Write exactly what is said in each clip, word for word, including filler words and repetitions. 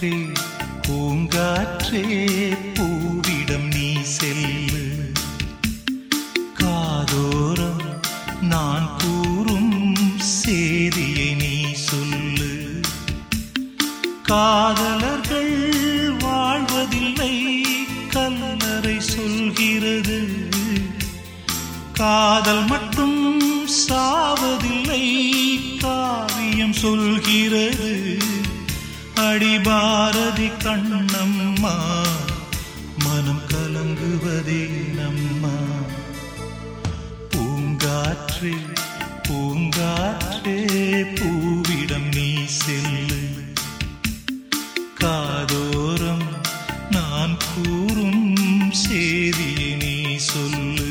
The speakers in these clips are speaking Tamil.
பூங்காற்றே பூங்காற்றே பூவிடம் நீ செல்லு, காதோரம் நான் கூறும் சேதியை நீ சொல்லு. காதலர்கள் வாழ்வதில்லை கல்லறை சொல்கிறது, காதல் மட்டும் சாவதில்லை காவியம் சொல்கிறது. அடி பாரதி கண்ணம்மா மனம் கலங்குவதே நம்மா. பூங்காற்றே பூங்காற்றே பூவிடம் நீ செல்லு, காதோரம் நான் கூறும் சேதியை நீ சொல்லு.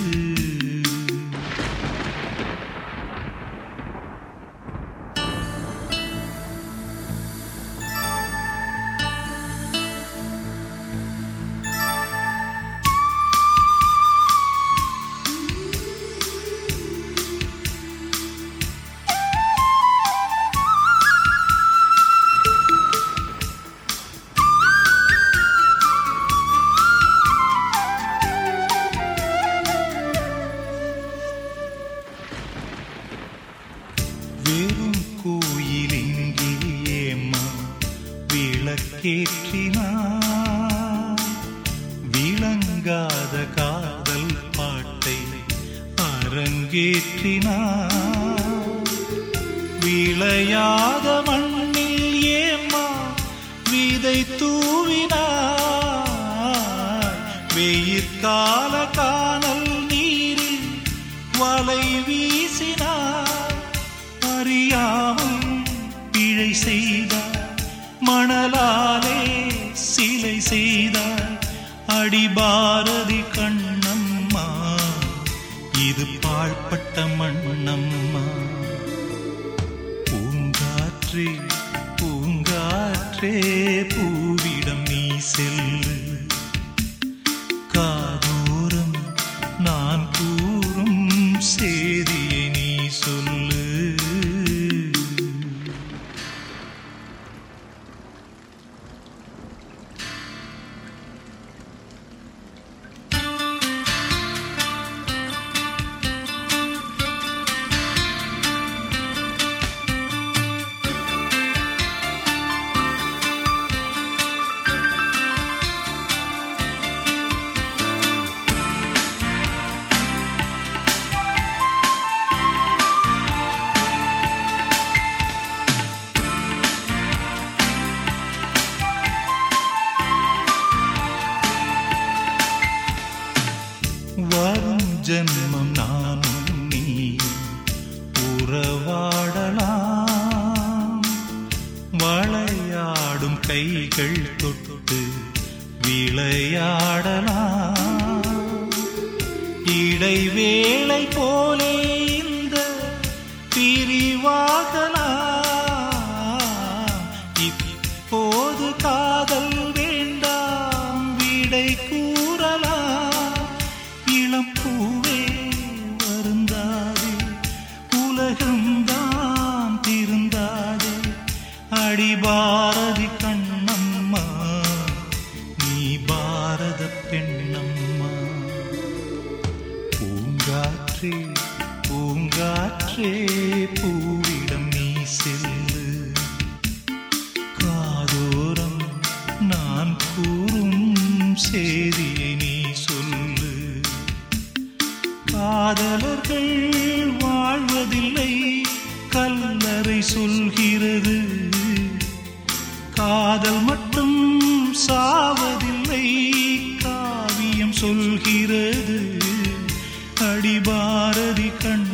வெறும் கோயிலிங்கேயேம்மா விளக்கேற்றினார், விளங்காத காதல் பாட்டை அரங்கேற்றினார். விளையாத மண்ணில் ஏம்மா விதை தூவினார், வெயிற்கால காணல் நீரில் வலை வீசினார். அறியாமல் பிழை செய்தார், மணலாலே சிலை செய்தார். அடி பாரதி கண்ணம்மா இது பாழ்பட்ட மண்ணம்மா. பூங்காற்றே பூங்காற்றே பூவிடம் நீ செல்லு, காதோரம் நான் கூறும் சேதியை நீ சொல்லு. வரும் ஜன்மம் நானும் நீ உறவாடலாம், வளையாடும் கைகள் தொட்டு விளையாடலாம். இடைவேளை போலே இந்த பிரிவாகலாம். இப்போது காதல் வேண்டாம் விடை கூறலாம். இளம் பூவே வருந்தாதே, உலகம்தான் திருந்தாதே. அடி பாரதி கண்ணம்மா நீ பாரத பெண்ணம்மா. பூங்காற்றே பூங்காற்றே பூவிடம் நீ செல்லு, காதோரம் நான் கூறும் சேதியை நீ சொல்லு. காதலர்கள் வாழ்வதில்லை கல்லறை சொல்கிறது, காதல் மட்டும் சாவதில்லை காவியம் சொல்கிறது. அடி பாரதி கண்